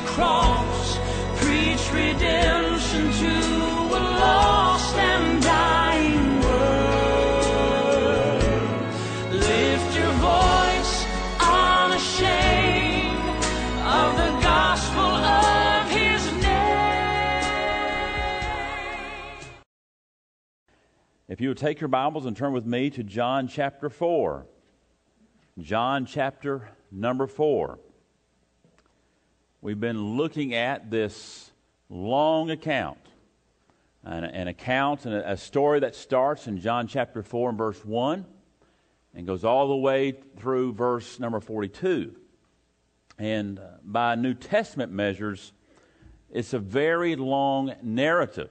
cross, preach redemption to a lost and dying world. Lift your voice unashamed of the gospel of his name. If you would take your Bibles and turn with me to John chapter 4. John chapter number 4. We've been looking at this long account, an account and a story that starts in John chapter 4 and verse 1 and goes all the way through verse number 42. And by New Testament measures, it's a very long narrative.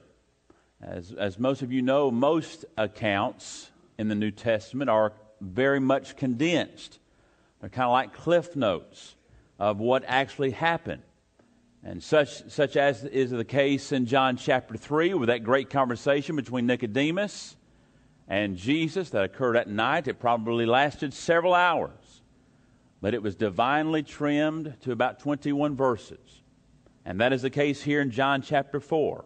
As most of you know, most accounts in the New Testament are very much condensed. They're kind of like cliff notes of what actually happened. And such as is the case in John chapter 3 with that great conversation between Nicodemus and Jesus that occurred at night. It probably lasted several hours, but it was divinely trimmed to about 21 verses. And that is the case here in John chapter 4.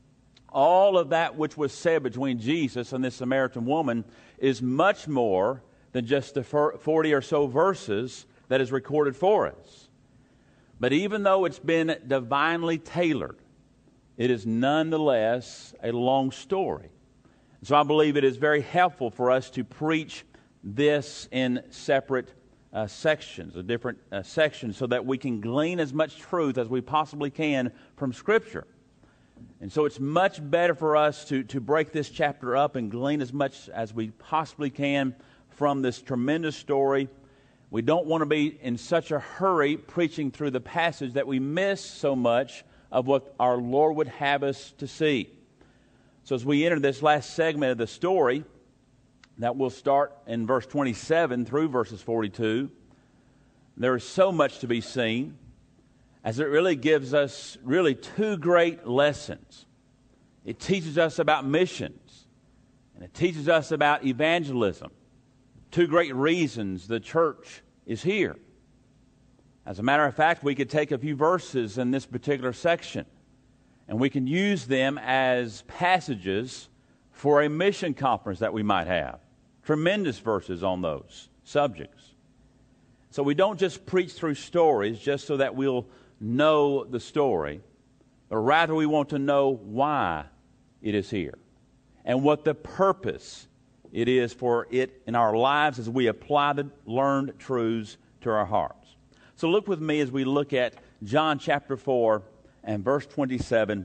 All of that which was said between Jesus and this Samaritan woman is much more than just the 40 or so verses that is recorded for us. But even though it's been divinely tailored, it is nonetheless a long story. So I believe it is very helpful for us to preach this in separate sections, different sections, so that we can glean as much truth as we possibly can from Scripture. And so it's much better for us to break this chapter up and glean as much as we possibly can from this tremendous story. We don't want to be in such a hurry preaching through the passage that we miss so much of what our Lord would have us to see. So as we enter this last segment of the story, that will start in verse 27 through verses 42, there is so much to be seen, as it really gives us really two great lessons. It teaches us about missions, and it teaches us about evangelism. Two great reasons the church is here. As a matter of fact, we could take a few verses in this particular section, and we can use them as passages for a mission conference that we might have. Tremendous verses on those subjects. So we don't just preach through stories just so that we'll know the story, but rather we want to know why it is here and what the purpose it is for it in our lives as we apply the learned truths to our hearts. So look with me as we look at John chapter 4 and verse 27.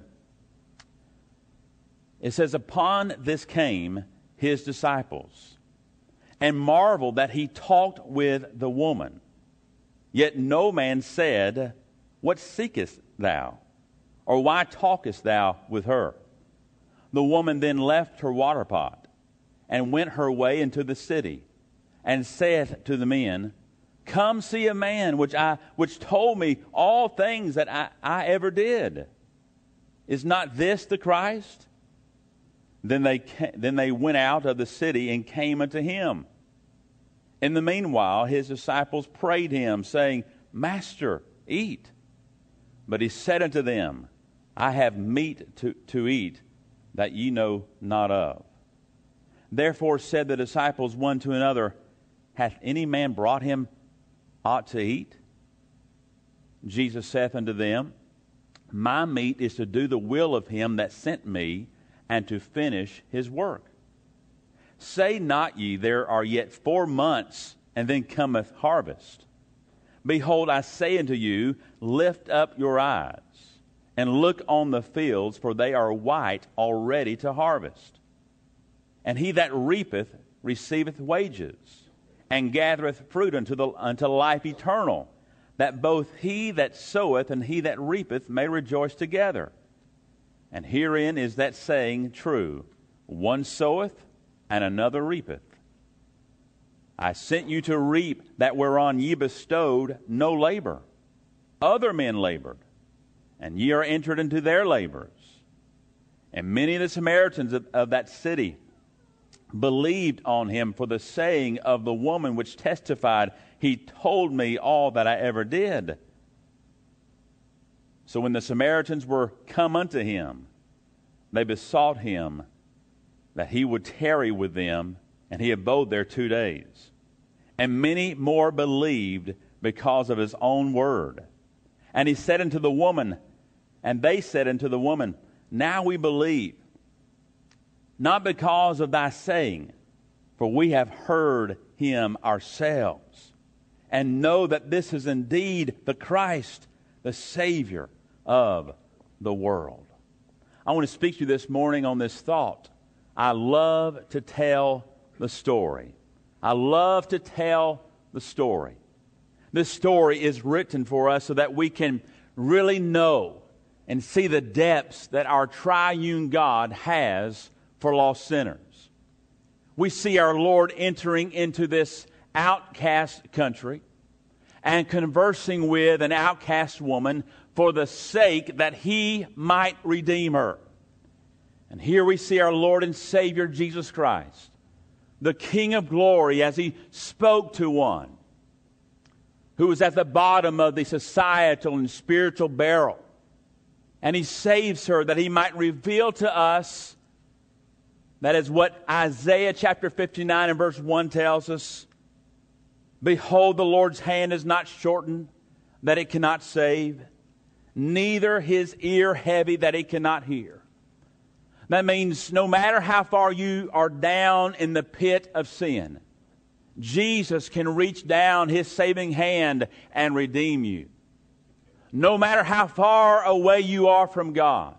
It says, "Upon this came his disciples, and marveled that he talked with the woman. Yet no man said, What seekest thou? Or why talkest thou with her? The woman then left her water pot, and went her way into the city, and saith to the men, Come see a man which told me all things that I ever did. Is not this the Christ? Then they went out of the city and came unto him. In the meanwhile his disciples prayed him, saying, Master, eat. But he said unto them, I have meat to eat that ye know not of. Therefore said the disciples one to another, Hath any man brought him aught to eat? Jesus saith unto them, My meat is to do the will of him that sent me, and to finish his work. Say not ye, There are yet 4 months, and then cometh harvest. Behold, I say unto you, Lift up your eyes, and look on the fields, for they are white already to harvest. And he that reapeth receiveth wages, and gathereth fruit unto life eternal, that both he that soweth and he that reapeth may rejoice together. And herein is that saying true, One soweth, and another reapeth. I sent you to reap that whereon ye bestowed no labor. Other men labored, and ye are entered into their labors. And many of the Samaritans of that city believed on him for the saying of the woman which testified, He told me all that I ever did. So when the Samaritans were come unto him, they besought him that he would tarry with them, and he abode there 2 days. And many more believed because of his own word. And he said unto the woman, and they said unto the woman, Now we believe, not because of thy saying, for we have heard him ourselves, and know that this is indeed the Christ, the Savior of the world. I want to speak to you this morning on this thought. I love to tell the story. I love to tell the story. This story is written for us so that we can really know and see the depths that our triune God has for lost sinners. We see our Lord entering into this outcast country and conversing with an outcast woman for the sake that he might redeem her. And here we see our Lord and Savior Jesus Christ, the King of glory, as he spoke to one who was at the bottom of the societal and spiritual barrel. And he saves her that he might reveal to us, that is what Isaiah chapter 59 and verse 1 tells us. Behold, the Lord's hand is not shortened, that it cannot save, neither his ear heavy, that it cannot hear. That means no matter how far you are down in the pit of sin, Jesus can reach down his saving hand and redeem you. No matter how far away you are from God,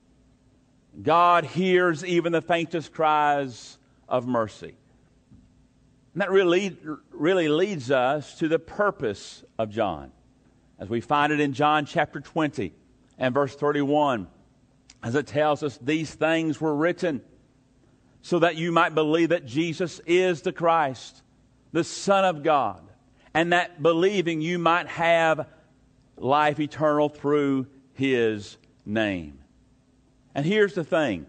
God hears even the faintest cries of mercy. And that really leads us to the purpose of John, as we find it in John chapter 20 and verse 31, as it tells us, these things were written so that you might believe that Jesus is the Christ, the Son of God, and that believing you might have life eternal through his name. And here's the thing.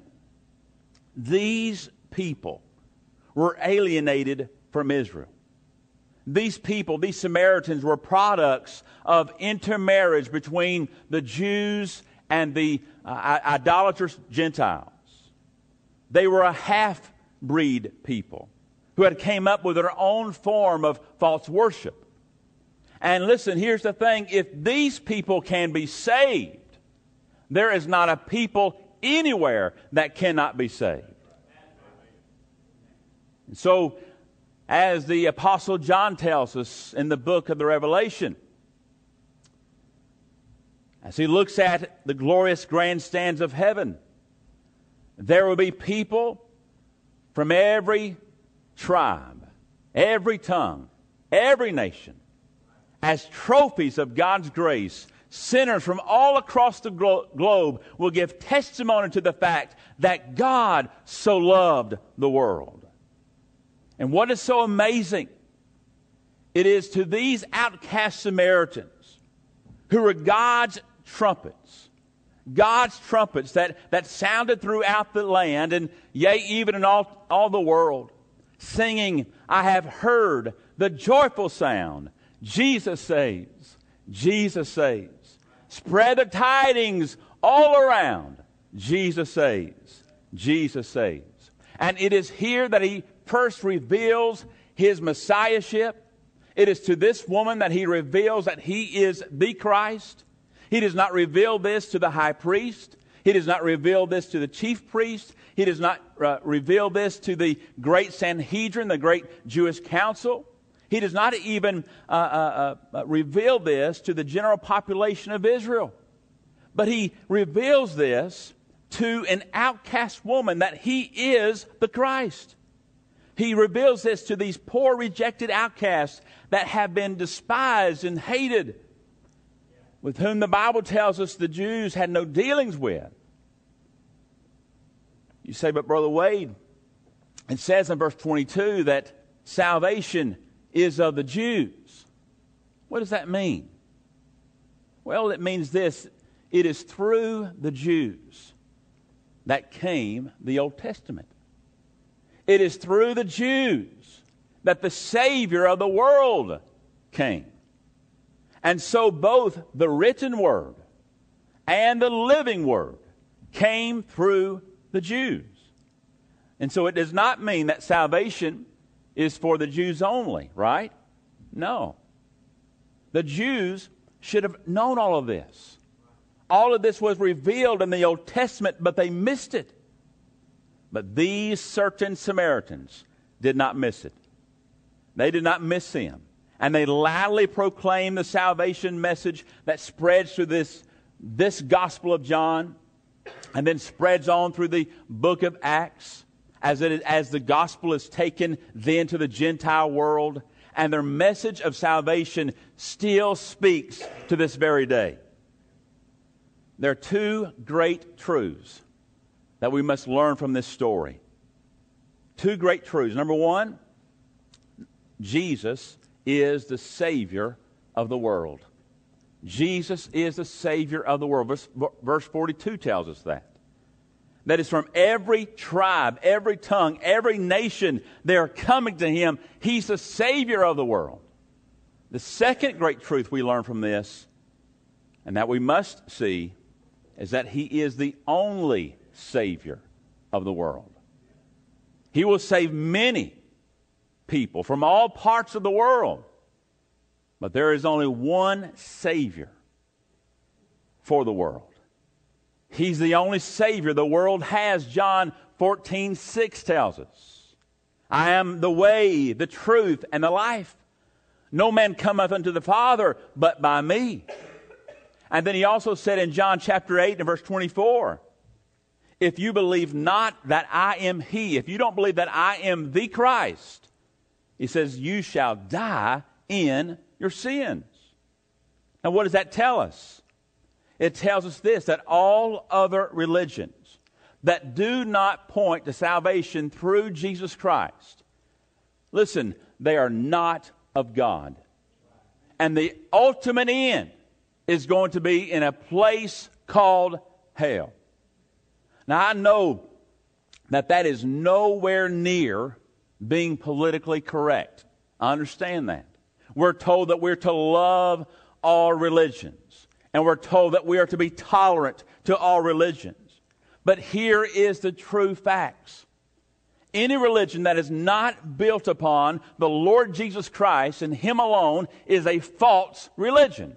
These people were alienated from Israel. These people, these Samaritans, were products of intermarriage between the Jews and the idolatrous Gentiles. They were a half-breed people who had came up with their own form of false worship. And listen, here's the thing. If these people can be saved, there is not a people anywhere that cannot be saved. And so, as the Apostle John tells us in the book of the Revelation, as he looks at the glorious grandstands of heaven, there will be people from every tribe, every tongue, every nation, as trophies of God's grace. Sinners from all across the globe will give testimony to the fact that God so loved the world. And what is so amazing, it is to these outcast Samaritans who were God's trumpets that sounded throughout the land, and yea, even in all the world, singing, I have heard the joyful sound, Jesus saves, Jesus saves. Spread the tidings all around, Jesus saves, Jesus saves. And it is here that he first reveals his messiahship. It is to this woman that he reveals that he is the Christ. He does not reveal this to the high priest. He does not reveal this to the chief priest. He does not reveal this to the great Sanhedrin, the great Jewish council. He does not even reveal this to the general population of Israel. But he reveals this to an outcast woman, that he is the Christ. He reveals this to these poor, rejected outcasts that have been despised and hated, with whom the Bible tells us the Jews had no dealings with. You say, but Brother Wade, it says in verse 22 that salvation is of the Jews. What does that mean? Well, it means this. It is through the Jews that came the Old Testament. It is through the Jews that the Savior of the world came. And so both the written word and the living Word came through the Jews. And so it does not mean that salvation is for the Jews only, right? No. The Jews should have known all of this. All of this was revealed in the Old Testament, but they missed it. But these certain Samaritans did not miss it. They did not miss Him. And they loudly proclaimed the salvation message that spreads through this Gospel of John and then spreads on through the book of Acts as the gospel is taken then to the Gentile world. And their message of salvation still speaks to this very day. There are two great truths that we must learn from this story. Two great truths. Number one, Jesus is the Savior of the world. Jesus is the Savior of the world. Verse 42 tells us that. That is, from every tribe, every tongue, every nation, they are coming to Him. He's the Savior of the world. The second great truth we learn from this, and that we must see, is that He is the only Savior of the world. He will save many people from all parts of the world. But there is only one Savior for the world. He's the only Savior the world has. John 14:6 tells us, I am the way, the truth, and the life. No man cometh unto the Father but by me. And then He also said in John chapter 8 and verse 24, if you believe not that I am He, if you don't believe that I am the Christ, He says, you shall die in your sins. Now what does that tell us? It tells us this, that all other religions that do not point to salvation through Jesus Christ, listen, they are not of God. And the ultimate end is going to be in a place called hell. Now I know that is nowhere near being politically correct. I understand that. We're told that we're to love all religions. And we're told that we are to be tolerant to all religions. But here is the true facts. Any religion that is not built upon the Lord Jesus Christ and Him alone is a false religion.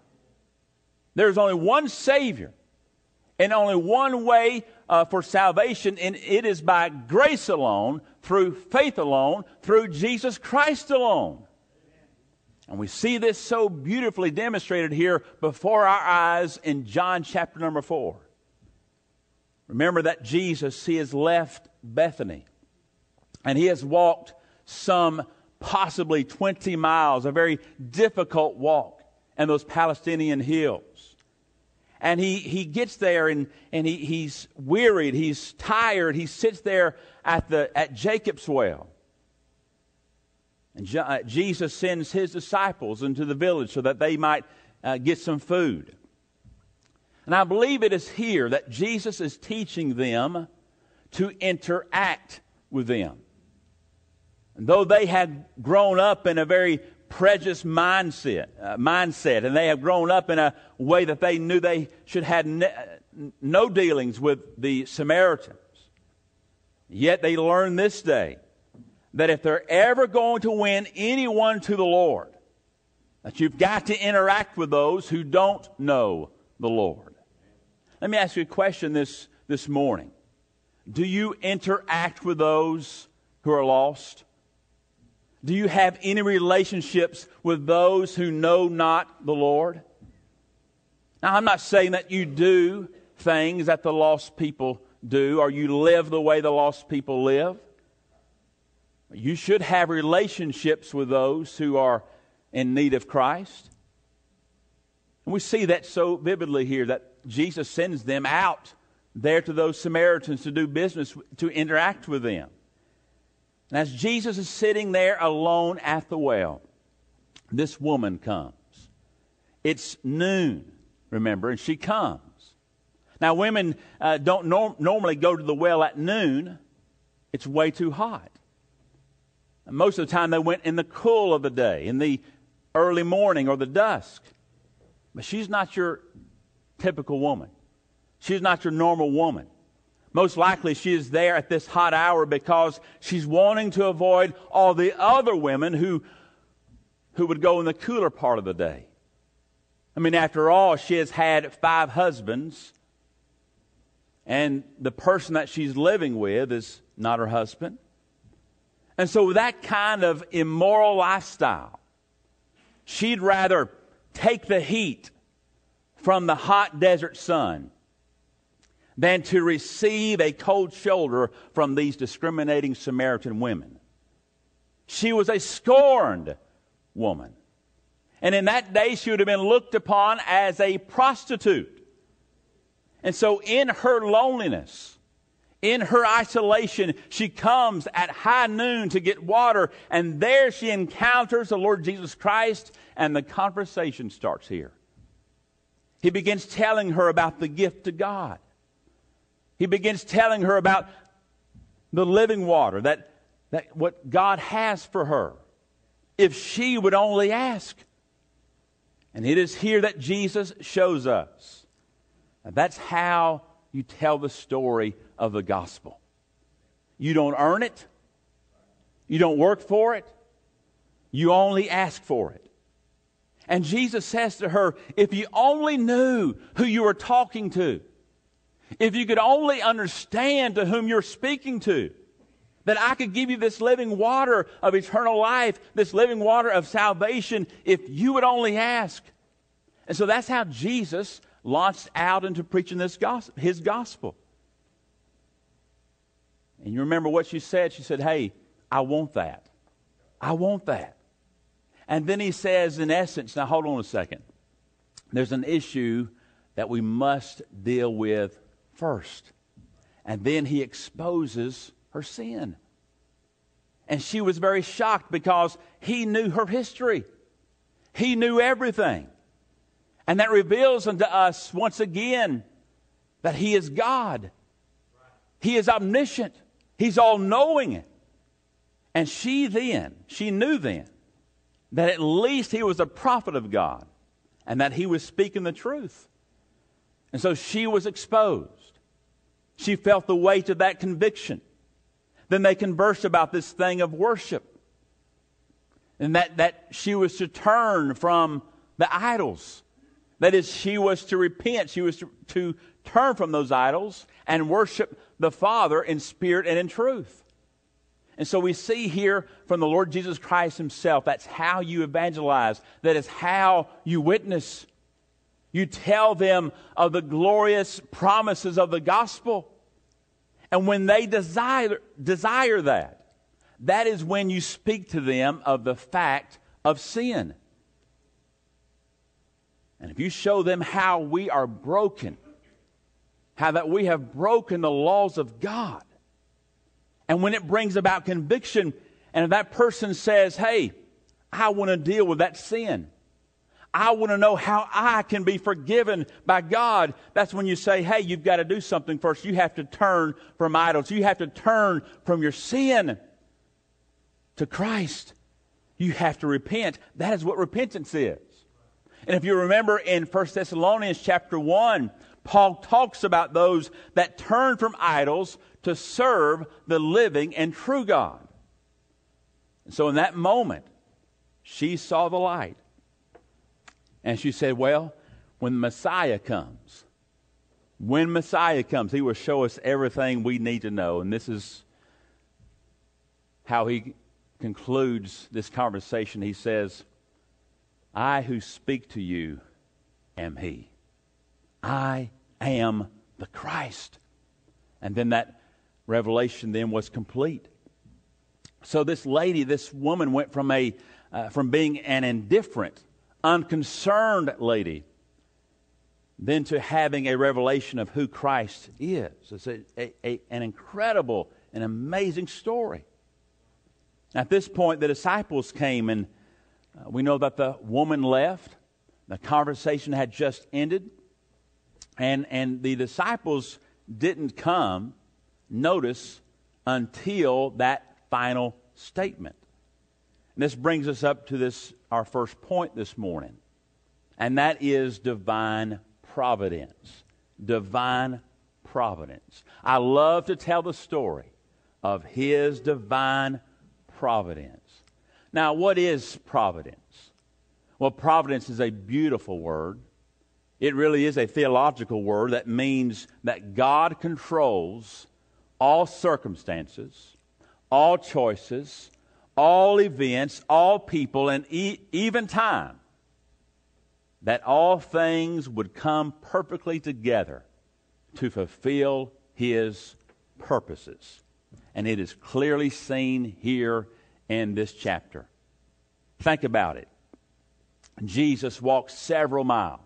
There's only one Savior and only one way for salvation, and it is by grace alone, through faith alone, through Jesus Christ alone. And we see this so beautifully demonstrated here before our eyes in John chapter number 4. Remember that Jesus, He has left Bethany. And He has walked some possibly 20 miles, a very difficult walk in those Palestinian hills. And he gets there and he's wearied, he's tired, he sits there at Jacob's well. And Jesus sends His disciples into the village so that they might get some food. And I believe it is here that Jesus is teaching them to interact with them. And though they had grown up in a very prejudiced mindset, and they have grown up in a way that they knew they should have no dealings with the Samaritans, yet they learn this day that if they're ever going to win anyone to the Lord, that you've got to interact with those who don't know the Lord. Let me ask you a question this morning. Do you interact with those who are lost? Do you have any relationships with those who know not the Lord? Now, I'm not saying that you do things that the lost people do, or you live the way the lost people live. You should have relationships with those who are in need of Christ. And we see that so vividly here that Jesus sends them out there to those Samaritans to do business, to interact with them. And as Jesus is sitting there alone at the well, this woman comes. It's noon, remember, and she comes. Now, women don't normally go to the well at noon. It's way too hot. And most of the time they went in the cool of the day, in the early morning or the dusk. But she's not your typical woman. She's not your normal woman. Most likely she is there at this hot hour because she's wanting to avoid all the other women who would go in the cooler part of the day. I mean, after all, she has had 5 husbands, and the person that she's living with is not her husband. And so with that kind of immoral lifestyle, she'd rather take the heat from the hot desert sun than to receive a cold shoulder from these discriminating Samaritan women. She was a scorned woman. And in that day, she would have been looked upon as a prostitute. And so in her loneliness, in her isolation, she comes at high noon to get water, and there she encounters the Lord Jesus Christ, and the conversation starts here. He begins telling her about the gift of God. He begins telling her about the living water, that what God has for her, if she would only ask. And it is here that Jesus shows us. And that's how you tell the story of the gospel. You don't earn it. You don't work for it. You only ask for it. And Jesus says to her, if you only knew who you were talking to, if you could only understand to whom you're speaking to, that I could give you this living water of eternal life, this living water of salvation, if you would only ask. And so that's how Jesus launched out into preaching his gospel. And you remember what she said? She said, hey, I want that. I want that. And then he says, in essence, now hold on a second. There's an issue that we must deal with first. And then he exposes her sin. And she was very shocked because he knew her history. He knew everything. And that reveals unto us once again that he is God. He is omniscient. He's all-knowing. And she knew then, that at least he was a prophet of God and that he was speaking the truth. And so she was exposed. She felt the weight of that conviction. Then they conversed about this thing of worship. And that she was to turn from the idols. That is, she was to repent. She was to turn from those idols and worship the Father in spirit and in truth. And so we see here from the Lord Jesus Christ himself, that's how you evangelize. That is how you witness. You tell them of the glorious promises of the gospel. And when they desire that, that is when you speak to them of the fact of sin. And if you show them how we are broken, how that we have broken the laws of God, and when it brings about conviction, and if that person says, hey, I want to deal with that sin, I want to know how I can be forgiven by God, that's when you say, hey, you've got to do something first. You have to turn from idols. You have to turn from your sin to Christ. You have to repent. That is what repentance is. And if you remember in 1 Thessalonians chapter 1, Paul talks about those that turn from idols to serve the living and true God. And so in that moment, she saw the light. And she said, well, when Messiah comes, he will show us everything we need to know. And this is how he concludes this conversation. He says, I who speak to you am he. I am the Christ. And then that revelation then was complete. So this lady, this woman went from being an indifferent, unconcerned lady, then to having a revelation of who Christ is. It's an incredible and amazing story. At this point, the disciples came, and we know that the woman left. The conversation had just ended. And the disciples didn't come, notice, until that final statement. And this brings us up to our first point this morning. And that is divine providence. Divine providence. I love to tell the story of His divine providence. Now, what is providence? Well, providence is a beautiful word. It really is a theological word that means that God controls all circumstances, all choices, all events, all people, and even time, that all things would come perfectly together to fulfill His purposes. And it is clearly seen here in this chapter. Think about it. Jesus walks several miles.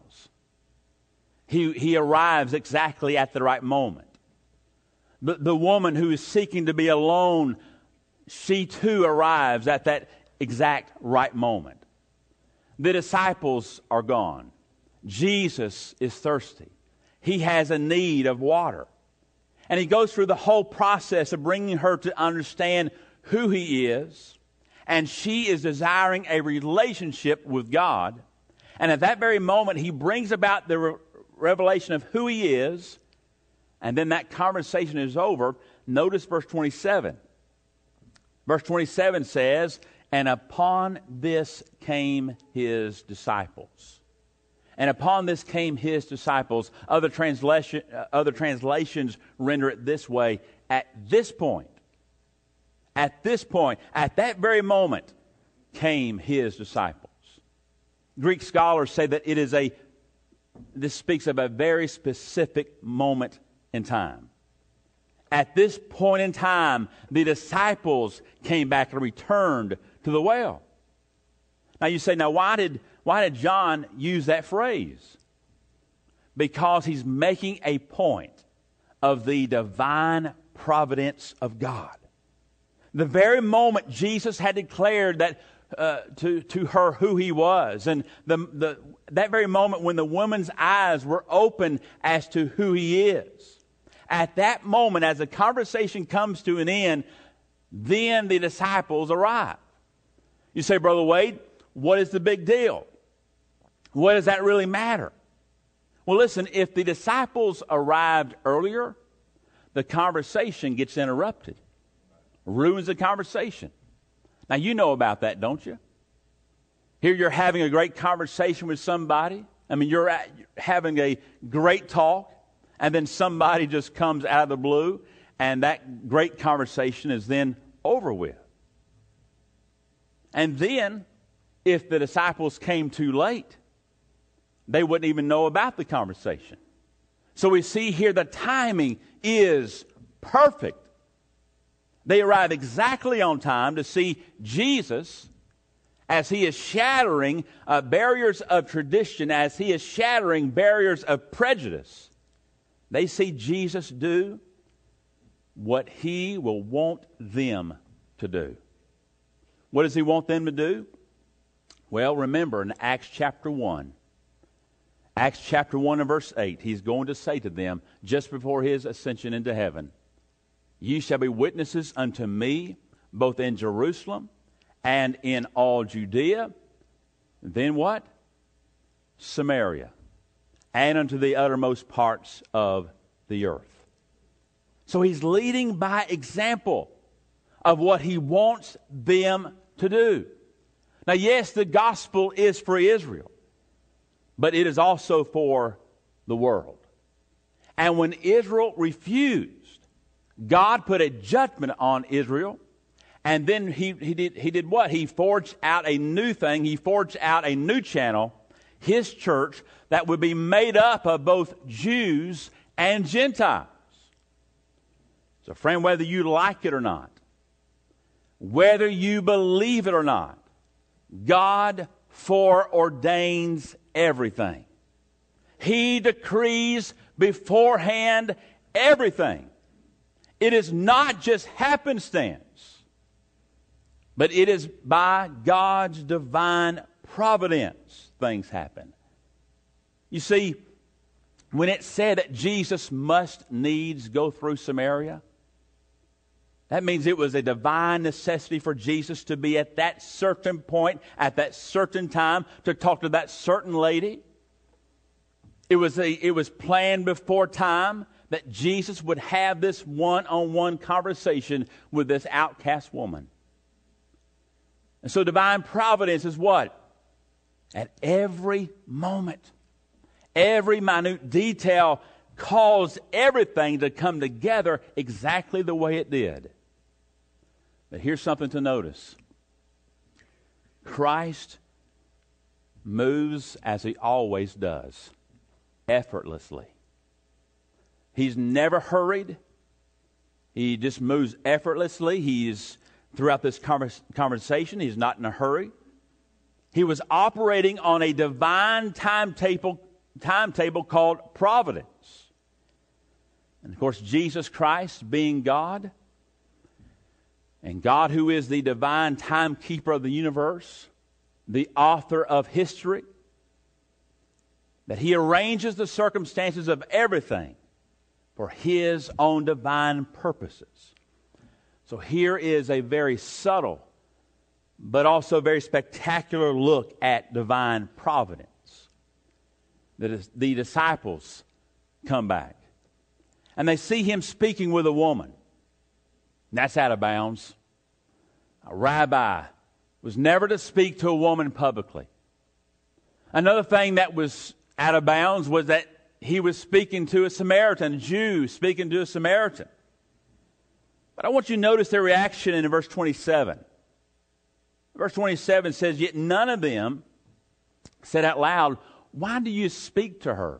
He arrives exactly at the right moment. The woman who is seeking to be alone, she too arrives at that exact right moment. The disciples are gone. Jesus is thirsty. He has a need of water. And He goes through the whole process of bringing her to understand who He is. And she is desiring a relationship with God. And at that very moment, He brings about the revelation of who He is. And then that conversation is over. Notice verse 27. Verse 27 says, "And upon this came His disciples." And upon this came His disciples. Other translations render it this way: at this point, at that very moment, came His disciples. Greek scholars say that this speaks of a very specific moment in time. At this point in time, the disciples came back and returned to the well. Now you say, why did John use that phrase? Because he's making a point of the divine providence of God. The very moment Jesus had declared that to her who He was, and that very moment when the woman's eyes were open as to who He is, at that moment, as the conversation comes to an end, then the disciples arrive. You say, Brother Wade, what is the big deal? What does that really matter? Well, listen, if the disciples arrived earlier, the conversation gets interrupted. Ruins the conversation. Now, you know about that, don't you? Here you're having a great conversation with somebody. I mean, you're having a great talk, and then somebody just comes out of the blue, and that great conversation is then over with. And then, if the disciples came too late, they wouldn't even know about the conversation. So we see here the timing is perfect. They arrive exactly on time to see Jesus as He is shattering barriers of tradition, as He is shattering barriers of prejudice. They see Jesus do what He will want them to do. What does He want them to do? Well, remember in Acts chapter 1 and verse 8, He's going to say to them just before His ascension into heaven, "Ye shall be witnesses unto me, both in Jerusalem and in all Judea." Then what? Samaria, and unto the uttermost parts of the earth. So He's leading by example of what He wants them to do. Now, yes, the gospel is for Israel, but it is also for the world. And when Israel refused, God put a judgment on Israel, and then he did what? He forged out a new thing. He forged out a new channel, His church, that would be made up of both Jews and Gentiles. So, friend, whether you like it or not, whether you believe it or not, God foreordains everything. He decrees beforehand everything. It is not just happenstance, but it is by God's divine providence things happen. You see, when it said that Jesus must needs go through Samaria, that means it was a divine necessity for Jesus to be at that certain point, at that certain time, to talk to that certain lady. It was planned before time that Jesus would have this one-on-one conversation with this outcast woman. And so divine providence is what? At every moment, every minute detail caused everything to come together exactly the way it did. But here's something to notice. Christ moves as he always does, effortlessly. He's never hurried. He just moves effortlessly. He's, throughout this conversation, he's not in a hurry. He was operating on a divine timetable called providence. And of course, Jesus Christ being God, and God who is the divine timekeeper of the universe, the author of history, that he arranges the circumstances of everything for his own divine purposes. So here is a very subtle, but also very spectacular look at divine providence. The disciples come back, and they see him speaking with a woman. That's out of bounds. A rabbi was never to speak to a woman publicly. Another thing that was out of bounds was that he was speaking to a Samaritan, a Jew speaking to a Samaritan. But I want you to notice their reaction in verse 27. Verse 27 says, "Yet none of them said out loud, 'Why do you speak to her?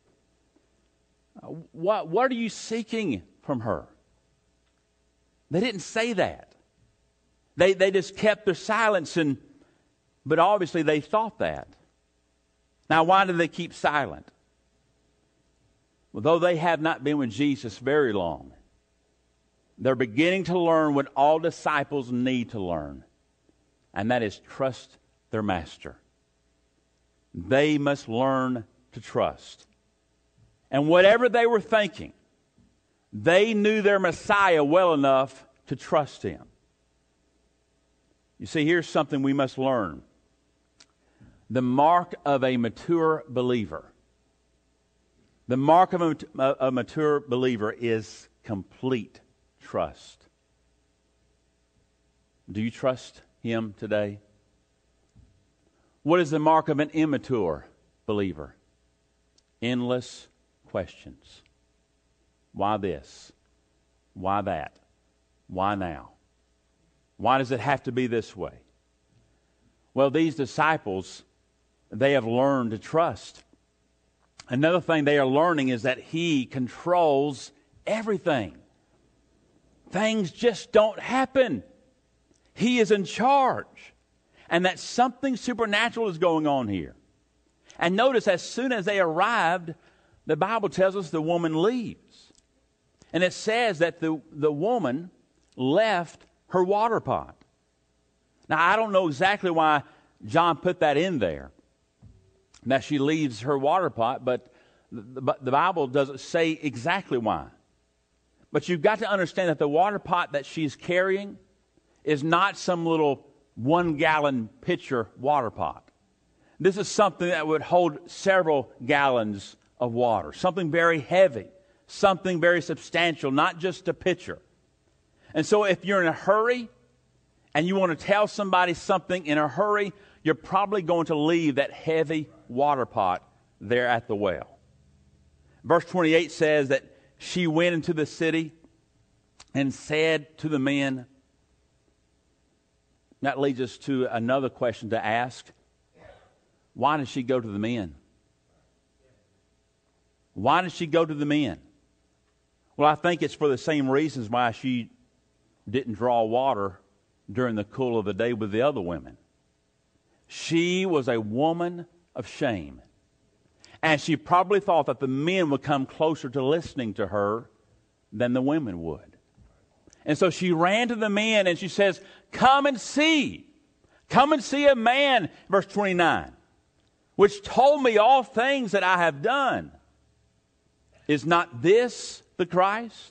What are you seeking from her?'" They didn't say that. They just kept their silence, but obviously they thought that. Now, why did they keep silent? Well, though they have not been with Jesus very long, they're beginning to learn what all disciples need to learn, and that is trust their master. They must learn to trust. And whatever they were thinking, they knew their Messiah well enough to trust him. You see, here's something we must learn. The mark of a mature believer. The mark of a mature believer is complete trust. Do you trust him today? What is the mark of an immature believer? Endless questions. Why this? Why that? Why now? Why does it have to be this way? Well, these disciples, they have learned to trust. Another thing they are learning is that he controls everything. Things just don't happen. He is in charge. And that something supernatural is going on here. And notice, as soon as they arrived, the Bible tells us the woman leaves. And it says that the woman left her water pot. Now, I don't know exactly why John put that in there, that she leaves her water pot, but the Bible doesn't say exactly why. But you've got to understand that the water pot that she's carrying is not some little 1-gallon pitcher water pot. This is something that would hold several gallons of water, something very heavy, something very substantial, not just a pitcher. And so if you're in a hurry and you want to tell somebody something in a hurry, you're probably going to leave that heavy water pot there at the well. Verse 28 says that she went into the city and said to the men. That leads us to another question to ask. Why did she go to the men? Why did she go to the men? Well, I think it's for the same reasons why she didn't draw water during the cool of the day with the other women. She was a woman of shame. And she probably thought that the men would come closer to listening to her than the women would. And so she ran to the men and she says, "Come and see. Come and see a man," verse 29, "which told me all things that I have done. Is not this the Christ?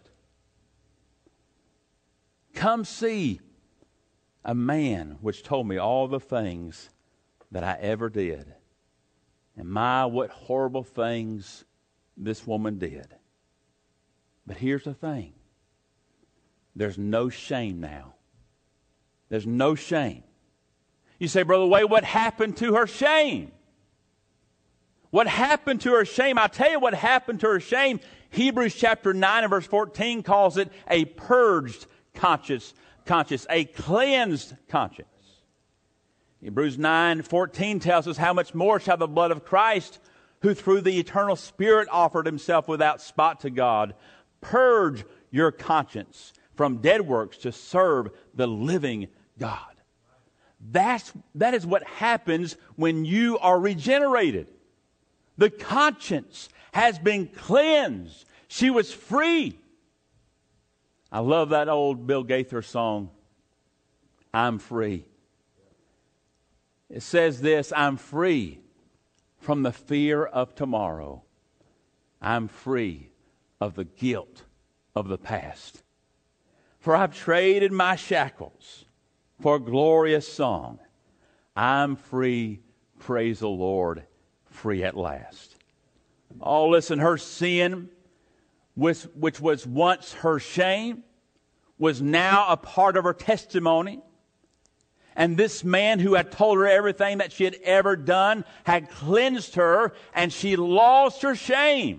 Come see a man which told me all the things that I ever did." And my, what horrible things this woman did. But here's the thing. There's no shame now. There's no shame. You say, Brother Wade, what happened to her shame? What happened to her shame? I'll tell you what happened to her shame. Hebrews chapter 9 and verse 14 calls it a purged conscience, a cleansed conscience. Hebrews 9:14 tells us, how much more shall the blood of Christ, who through the eternal Spirit offered himself without spot to God, purge your conscience from dead works to serve the living God. That is what happens when you are regenerated. The conscience has been cleansed. She was free. I love that old Bill Gaither song, I'm free. It says this, I'm free from the fear of tomorrow. I'm free of the guilt of the past. For I've traded my shackles for a glorious song. I'm free, praise the Lord, free at last. Oh, listen, her sin, which was once her shame, was now a part of her testimony. And this man who had told her everything that she had ever done had cleansed her, and she lost her shame.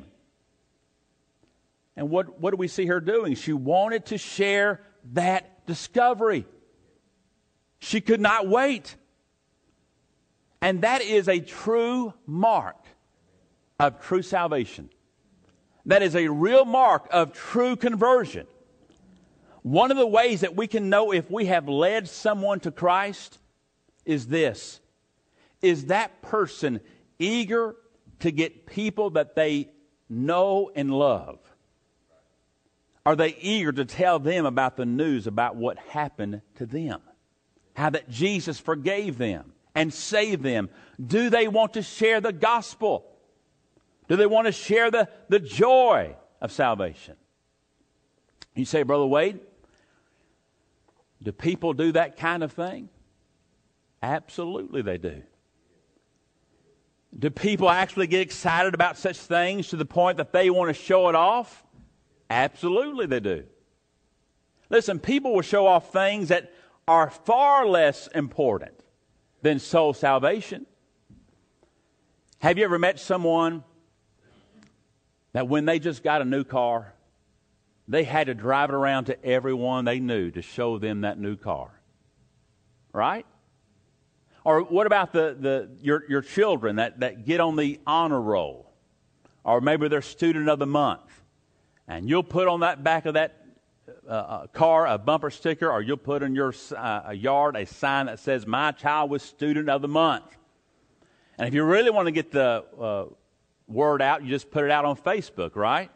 And what do we see her doing? She wanted to share that discovery. She could not wait. And that is a true mark of true salvation. That is a real mark of true conversion. One of the ways that we can know if we have led someone to Christ is this. Is that person eager to get people that they know and love? Are they eager to tell them about the news about what happened to them? How that Jesus forgave them and saved them? Do they want to share the gospel? Do they want to share the joy of salvation? You say, Brother Wade, do people do that kind of thing? Absolutely they do. Do people actually get excited about such things to the point that they want to show it off? Absolutely they do. Listen, people will show off things that are far less important than soul salvation. Have you ever met someone that when they just got a new car, they had to drive it around to everyone they knew to show them that new car? Right? Or what about your children that get on the honor roll? Or maybe they're student of the month. And you'll put on that back of that car a bumper sticker, or you'll put in your yard a sign that says, my child was student of the month. And if you really want to get the word out, you just put it out on Facebook, right?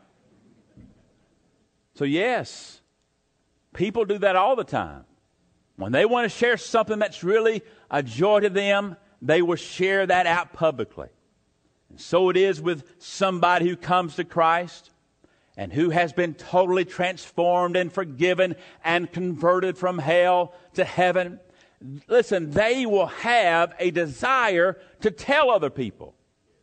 So yes, people do that all the time. When they want to share something that's really a joy to them, they will share that out publicly. And so it is with somebody who comes to Christ and who has been totally transformed and forgiven and converted from hell to heaven. Listen, they will have a desire to tell other people.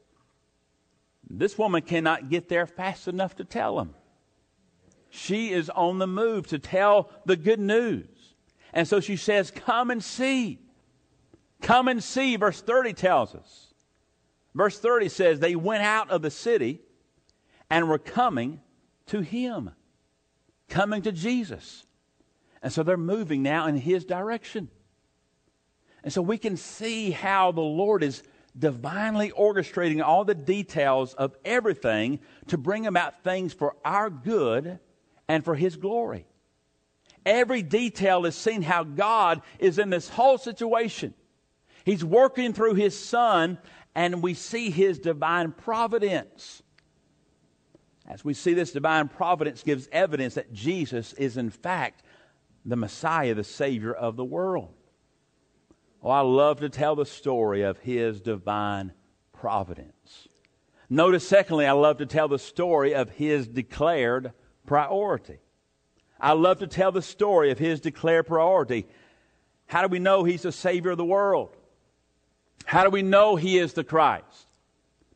This woman cannot get there fast enough to tell them. She is on the move to tell the good news. And so she says, come and see. Come and see, verse 30 tells us. Verse 30 says, they went out of the city and were coming to him. Coming to Jesus. And so they're moving now in his direction. And so we can see how the Lord is divinely orchestrating all the details of everything to bring about things for our good and for his glory. Every detail is seen how God is in this whole situation. He's working through his Son, and we see his divine providence. As we see this divine providence gives evidence that Jesus is in fact the Messiah, the Savior of the world. Oh, I love to tell the story of his divine providence. Notice, secondly, I love to tell the story of his declared priority. I love to tell the story of his declared priority. How do we know he's the Savior of the world? How do we know he is the Christ?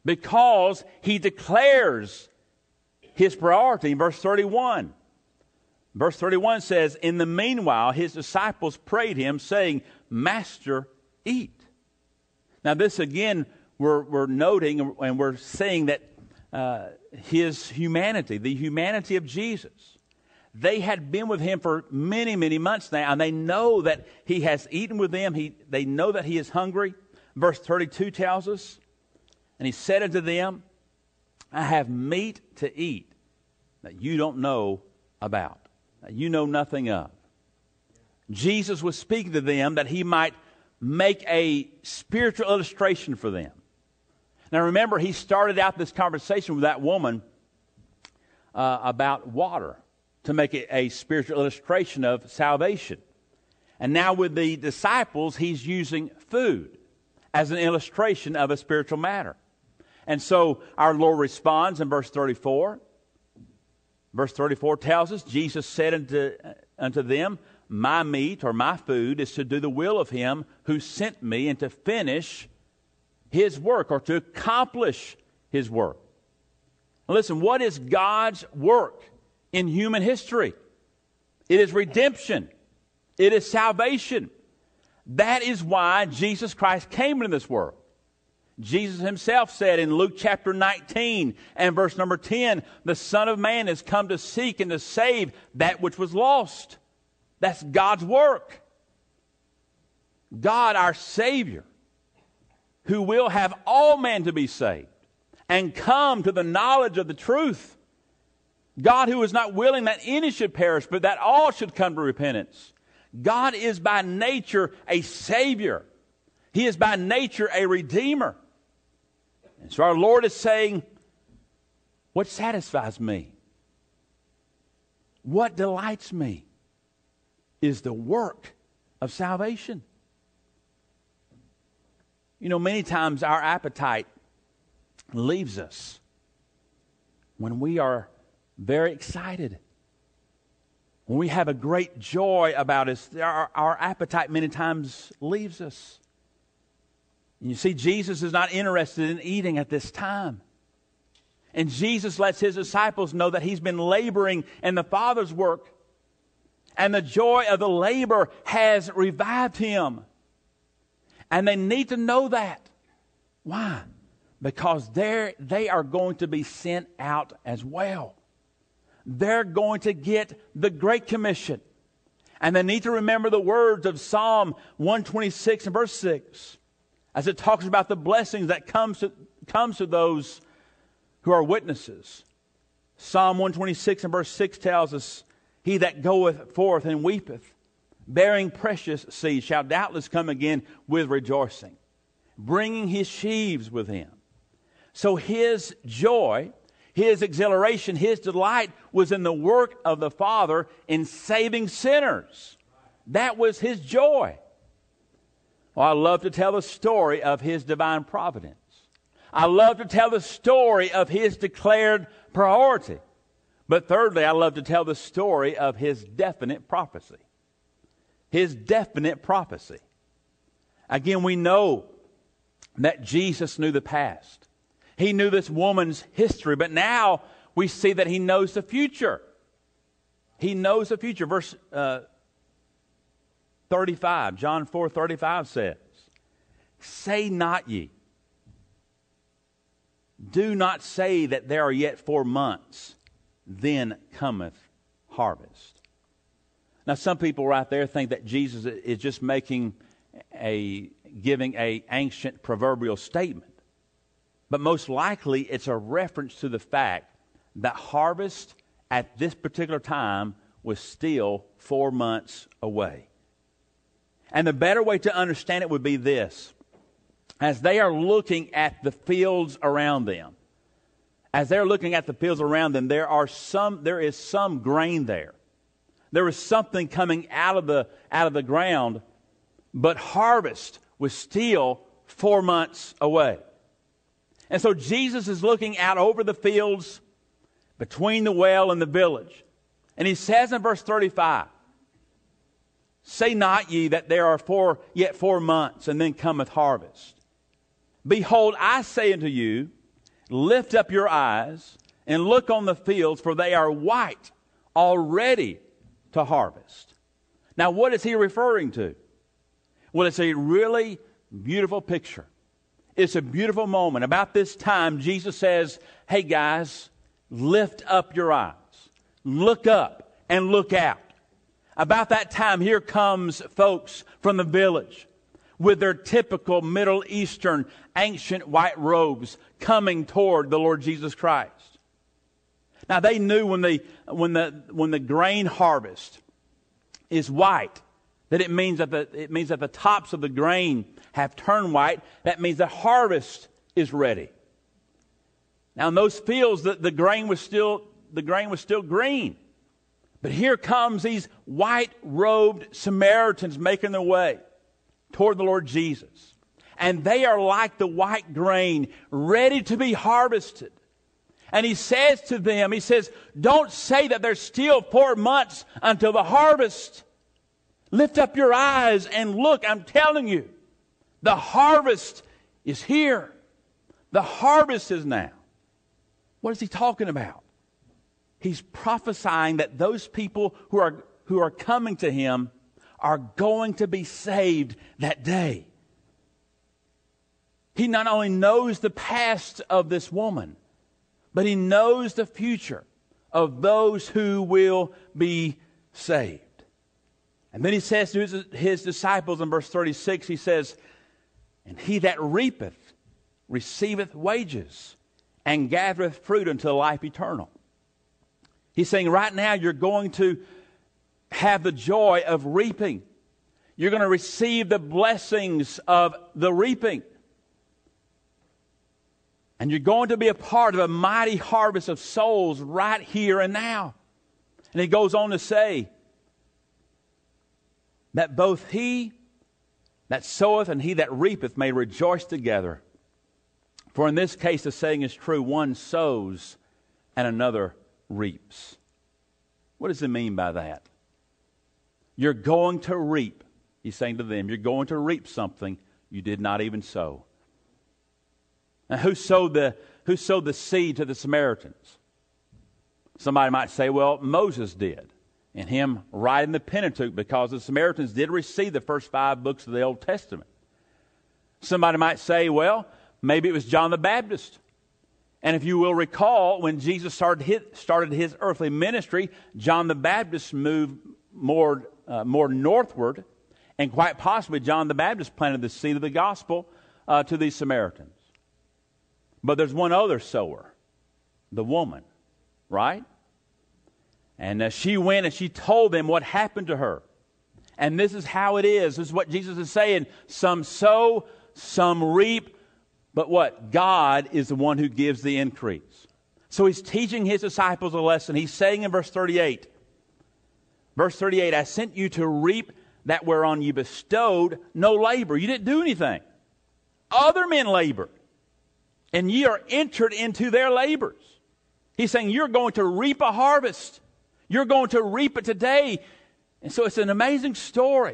because he declares his priority in verse 31. Verse 31 says, in the meanwhile, his disciples prayed him, saying, Master, eat. Now this again, we're noting and we're saying that his humanity, the humanity of Jesus. They had been with him for many, many months now, and they know that he has eaten with them. They know that he is hungry. Verse 32 tells us, and he said unto them, I have meat to eat that you don't know about, that you know nothing of. Jesus was speaking to them that he might make a spiritual illustration for them. Now remember, he started out this conversation with that woman about water to make it a spiritual illustration of salvation. And now with the disciples, he's using food as an illustration of a spiritual matter. And so our Lord responds in verse 34. Verse 34 tells us, Jesus said unto them, my meat or my food is to do the will of him who sent me and to finish his work, or to accomplish his work. Now listen, what is God's work in human history? It is redemption. It is salvation. That is why Jesus Christ came into this world. Jesus himself said in Luke chapter 19 and verse number 10, the Son of Man has come to seek and to save that which was lost. That's God's work. God, our Savior, who will have all men to be saved and come to the knowledge of the truth. God who is not willing that any should perish, but that all should come to repentance. God is by nature a Savior. He is by nature a Redeemer. And so our Lord is saying, what satisfies me, what delights me, is the work of salvation. You know, many times our appetite leaves us when we are very excited. When we have a great joy about us, our appetite many times leaves us. And you see, Jesus is not interested in eating at this time. And Jesus lets his disciples know that he's been laboring in the Father's work. And the joy of the labor has revived him. And they need to know that. Why? Because they are going to be sent out as well. They're going to get the Great Commission. And they need to remember the words of Psalm 126 and verse 6. As it talks about the blessings that comes to those who are witnesses. Psalm 126 and verse 6 tells us, he that goeth forth and weepeth, bearing precious seed, shall doubtless come again with rejoicing, bringing his sheaves with him. So his joy, his exhilaration, his delight was in the work of the Father in saving sinners. That was his joy. Well, I love to tell the story of his divine providence. I love to tell the story of his declared priority. But thirdly, I love to tell the story of his definite prophecy. His definite prophecy. Again, we know that Jesus knew the past. He knew this woman's history, but now we see that he knows the future. He knows the future. Verse 35, John 4:35 says, say not ye, do not say that there are yet 4 months, then cometh harvest. Now some people right there think that Jesus is just giving a ancient proverbial statement. But most likely it's a reference to the fact that harvest at this particular time was still 4 months away. And the better way to understand it would be this. As they are looking at the fields around them, there is some grain there. There is something coming out of the ground, but harvest was still 4 months away. And so Jesus is looking out over the fields between the well and the village. And he says in verse 35, say not ye that there are yet 4 months, and then cometh harvest. Behold, I say unto you, lift up your eyes and look on the fields, for they are white, already to harvest. Now, what is he referring to? Well, it's a really beautiful picture. It's a beautiful moment. About this time, Jesus says, hey guys, lift up your eyes. Look up and look out. About that time, here comes folks from the village with their typical Middle Eastern ancient white robes coming toward the Lord Jesus Christ. Now they knew when the grain harvest is white, that it means that the tops of the grain have turned white. That means the harvest is ready. Now in those fields, the grain was still green. But here comes these white-robed Samaritans making their way toward the Lord Jesus. And they are like the white grain, ready to be harvested. And he says to them, he says, don't say that there's still 4 months until the harvest. Lift up your eyes and look. I'm telling you, the harvest is here. The harvest is now. What is he talking about? He's prophesying that those people who are coming to him are going to be saved that day. He not only knows the past of this woman, but he knows the future of those who will be saved. And then he says to his disciples in verse 36, he says, and he that reapeth receiveth wages and gathereth fruit unto life eternal. He's saying right now you're going to have the joy of reaping. You're going to receive the blessings of the reaping. And you're going to be a part of a mighty harvest of souls right here and now. And he goes on to say that both he that soweth and he that reapeth may rejoice together. For in this case the saying is true, one sows and another reaps. What does it mean by that? You're going to reap. He's saying to them, you're going to reap something you did not even sow. Now, who sowed the seed to the Samaritans? Somebody might say, well, Moses did. And him writing the Pentateuch, because the Samaritans did receive the first 5 books of the Old Testament. Somebody might say, well, maybe it was John the Baptist. And if you will recall, when Jesus started his earthly ministry, John the Baptist moved more northward, and quite possibly John the Baptist planted the seed of the gospel to these Samaritans. But there's one other sower, the woman, right? And she went and she told them what happened to her. And this is how it is. This is what Jesus is saying. Some sow, some reap. But what? God is the one who gives the increase. So he's teaching his disciples a lesson. He's saying in verse 38, I sent you to reap that whereon you bestowed no labor. You didn't do anything. Other men labored, and ye are entered into their labors. He's saying you're going to reap a harvest. You're going to reap it today. And so it's an amazing story.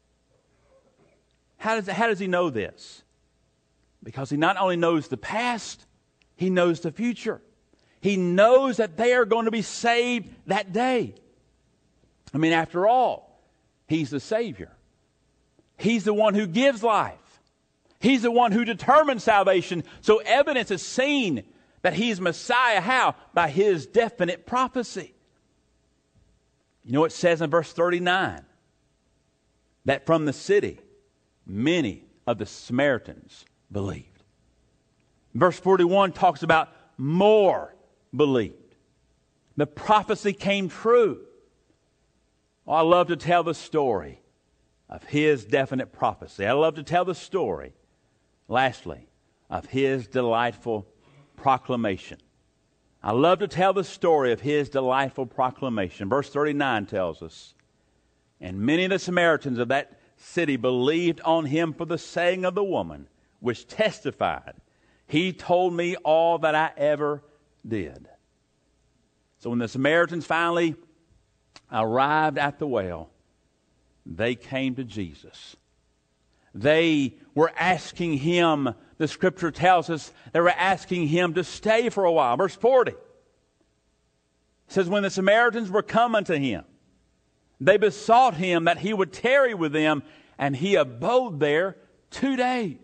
How does he know this? Because he not only knows the past, he knows the future. He knows that they are going to be saved that day. I mean, after all, he's the Savior. He's the one who gives life. He's the one who determines salvation. So evidence is seen that he's Messiah. How? By his definite prophecy. You know, it says in verse 39 that from the city, many of the Samaritans believed. Verse 41 talks about more believed. The prophecy came true. Oh, I love to tell the story of his definite prophecy. I love to tell the story, lastly, of his delightful proclamation. I love to tell the story of his delightful proclamation. Verse 39 tells us, and many of the Samaritans of that city believed on him for the saying of the woman, which testified, he told me all that I ever did. So when the Samaritans finally arrived at the well, they came to Jesus. They were asking him the Scripture tells us they were asking him to stay for a while. Verse 40 says, when the Samaritans were come unto him, they besought him that he would tarry with them, and he abode there 2 days.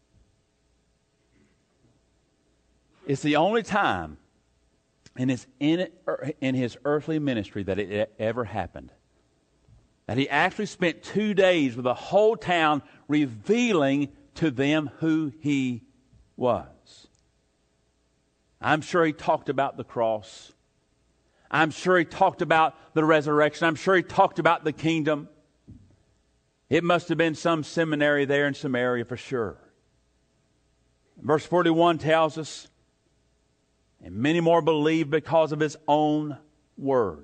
It's the only time in his earthly ministry that it ever happened, that he actually spent 2 days with the whole town revealing to them who he was. I'm sure he talked about the cross. I'm sure he talked about the resurrection. I'm sure he talked about the kingdom. It must have been some seminary there in Samaria for sure. Verse 41 tells us, and many more believed because of his own word.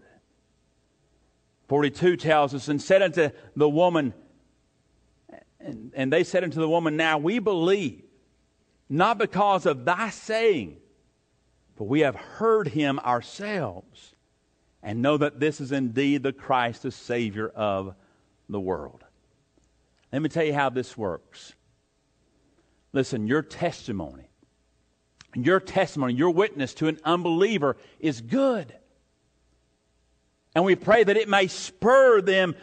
42 tells us, and said unto the woman, and they said unto the woman, now we believe, not because of thy saying, for we have heard him ourselves, and know that this is indeed the Christ, the Savior of the world. Let me tell you how this works. Listen, your testimony, your witness to an unbeliever is good. And we pray that it may spur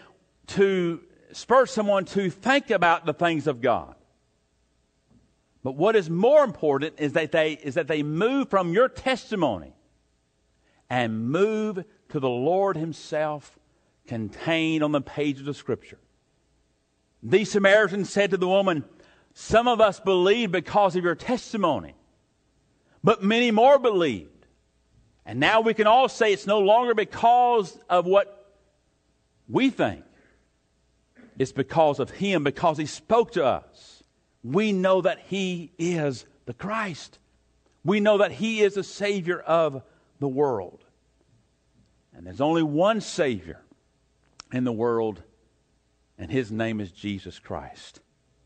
someone to think about the things of God. But what is more important is that they move from your testimony and move to the Lord himself contained on the pages of Scripture. These Samaritans said to the woman, some of us believed because of your testimony, but many more believed. And now we can all say it's no longer because of what we think. It's because of him, because he spoke to us. We know that he is the Christ. We know that he is the Savior of the world. And there's only one Savior in the world, and his name is Jesus Christ.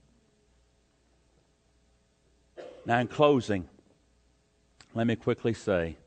Now, in closing, let me quickly say,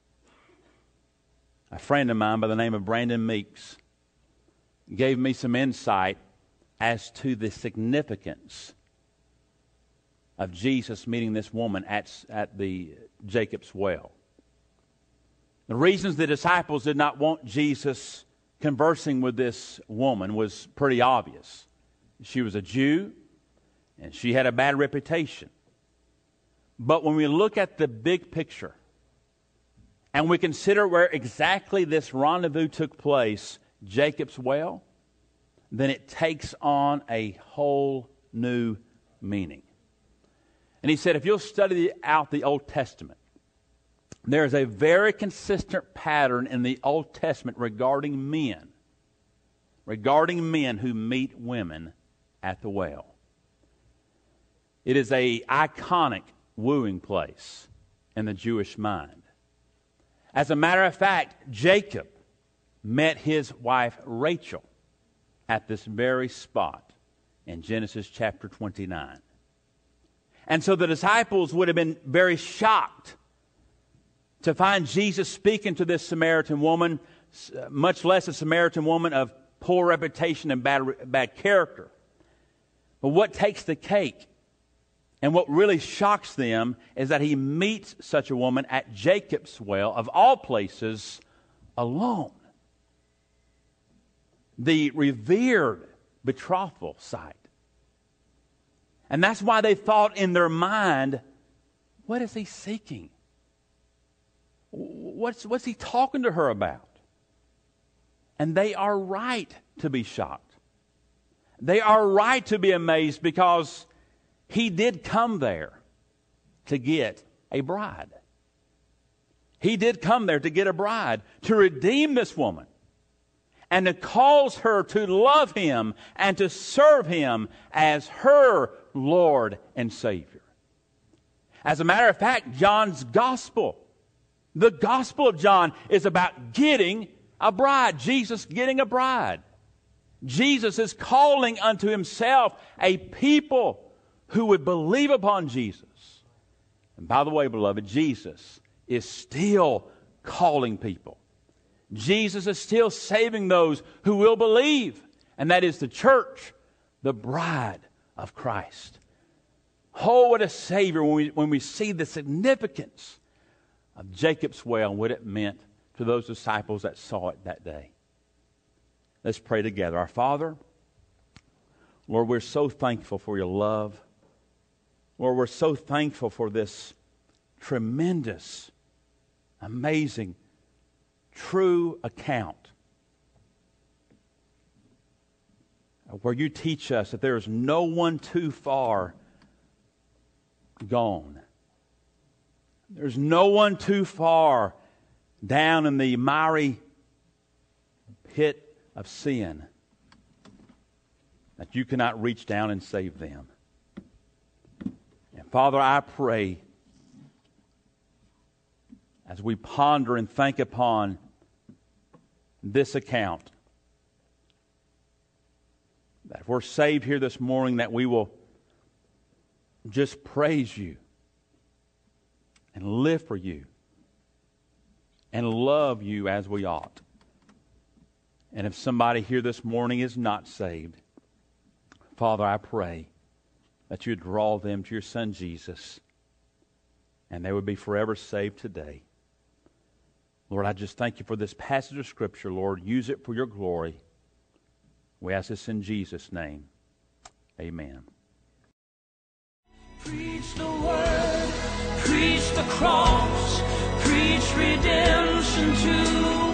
a friend of mine by the name of Brandon Meeks gave me some insight as to the significance of Jesus meeting this woman at the Jacob's well. The reasons the disciples did not want Jesus conversing with this woman was pretty obvious. She was a Jew, and she had a bad reputation. But when we look at the big picture, and we consider where exactly this rendezvous took place, Jacob's well, then it takes on a whole new meaning. And he said, if you'll study out the Old Testament, there's a very consistent pattern in the Old Testament regarding men who meet women at the well. It is an iconic wooing place in the Jewish mind. As a matter of fact, Jacob met his wife Rachel at this very spot in Genesis chapter 29. And so the disciples would have been very shocked to find Jesus speaking to this Samaritan woman, much less a Samaritan woman of poor reputation and bad character. But what takes the cake and what really shocks them is that he meets such a woman at Jacob's well, of all places, alone. The revered betrothal site. And that's why they thought in their mind, what is he seeking? What's he talking to her about? And they are right to be shocked. They are right to be amazed because he did come there to get a bride. He did come there to get a bride, to redeem this woman, and to cause her to love him and to serve him as her Lord and Savior. As a matter of fact, John's gospel, the Gospel of John, is about getting a bride. Jesus getting a bride. Jesus is calling unto himself a people who would believe upon Jesus. And by the way, beloved, Jesus is still calling people. Jesus is still saving those who will believe. And that is the church, the bride of Christ. Oh, what a Savior when we see the significance of Jacob's well and what it meant to those disciples that saw it that day. Let's pray together. Our Father, Lord, we're so thankful for your love. Lord, we're so thankful for this tremendous, amazing, true account where you teach us that there is no one too far gone. There's no one too far down in the miry pit of sin that you cannot reach down and save them. And Father, I pray as we ponder and think upon this account, that if we're saved here this morning, that we will just praise you and live for you and love you as we ought. And if somebody here this morning is not saved, Father, I pray that you draw them to your Son Jesus and they would be forever saved today. Lord, I just thank you for this passage of Scripture, Lord. Use it for your glory. We ask this in Jesus' name. Amen. Preach the word, preach the cross, preach redemption to